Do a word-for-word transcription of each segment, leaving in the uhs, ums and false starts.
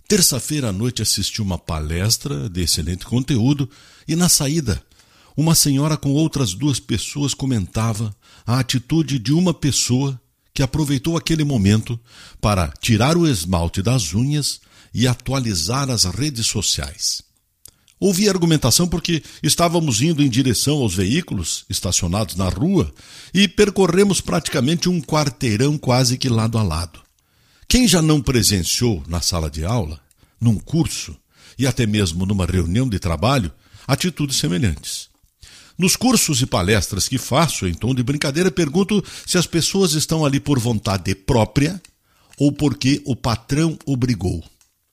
Terça-feira à noite assisti uma palestra de excelente conteúdo e na saída, uma senhora com outras duas pessoas comentava a atitude de uma pessoa que aproveitou aquele momento para tirar o esmalte das unhas e atualizar as redes sociais. Ouvi a argumentação porque estávamos indo em direção aos veículos estacionados na rua e percorremos praticamente um quarteirão quase que lado a lado. Quem já não presenciou na sala de aula, num curso e até mesmo numa reunião de trabalho, atitudes semelhantes? Nos cursos e palestras que faço, em tom de brincadeira, pergunto se as pessoas estão ali por vontade própria ou porque o patrão obrigou.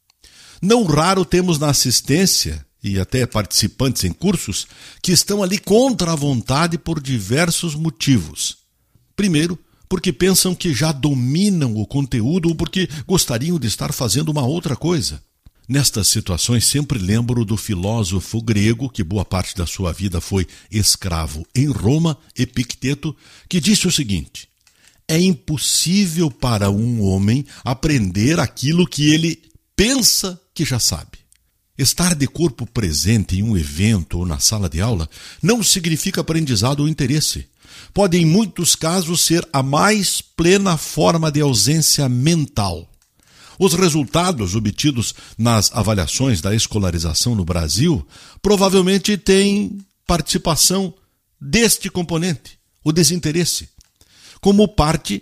Não raro temos na assistência e até participantes em cursos que estão ali contra a vontade por diversos motivos. Primeiro, porque pensam que já dominam o conteúdo ou porque gostariam de estar fazendo uma outra coisa. Nestas situações sempre lembro do filósofo grego, que boa parte da sua vida foi escravo em Roma, Epicteto, que disse o seguinte: é impossível para um homem aprender aquilo que ele pensa que já sabe. Estar de corpo presente em um evento ou na sala de aula não significa aprendizado ou interesse. Pode, em muitos casos, ser a mais plena forma de ausência mental. Os resultados obtidos nas avaliações da escolarização no Brasil provavelmente têm participação deste componente, o desinteresse, como parte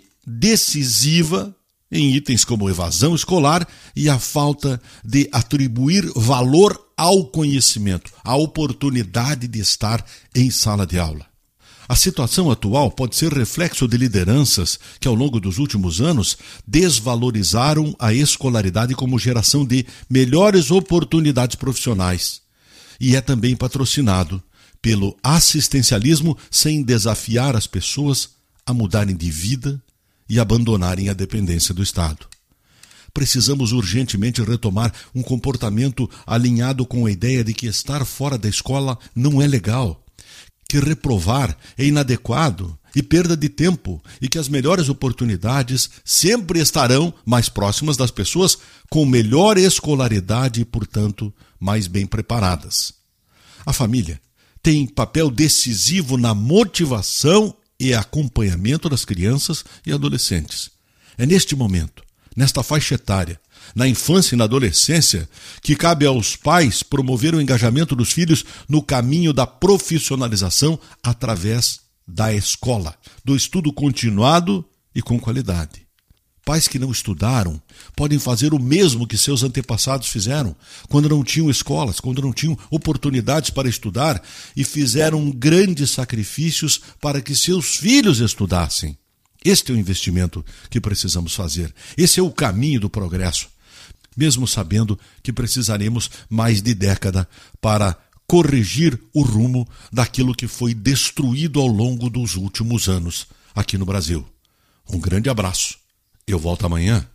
decisiva em itens como evasão escolar e a falta de atribuir valor ao conhecimento, à oportunidade de estar em sala de aula. A situação atual pode ser reflexo de lideranças que, ao longo dos últimos anos, desvalorizaram a escolaridade como geração de melhores oportunidades profissionais. E é também patrocinado pelo assistencialismo sem desafiar as pessoas a mudarem de vida e abandonarem a dependência do Estado. Precisamos urgentemente retomar um comportamento alinhado com a ideia de que estar fora da escola não é legal, que reprovar é inadequado e perda de tempo e que as melhores oportunidades sempre estarão mais próximas das pessoas com melhor escolaridade e, portanto, mais bem preparadas. A família tem papel decisivo na motivação e acompanhamento das crianças e adolescentes. É neste momento, nesta faixa etária, na infância e na adolescência, que cabe aos pais promover o engajamento dos filhos no caminho da profissionalização através da escola, do estudo continuado e com qualidade. Pais que não estudaram podem fazer o mesmo que seus antepassados fizeram, quando não tinham escolas, quando não tinham oportunidades para estudar e fizeram grandes sacrifícios para que seus filhos estudassem. Este é o investimento que precisamos fazer. Esse é o caminho do progresso, mesmo sabendo que precisaremos mais de década para corrigir o rumo daquilo que foi destruído ao longo dos últimos anos aqui no Brasil. Um grande abraço. Eu volto amanhã.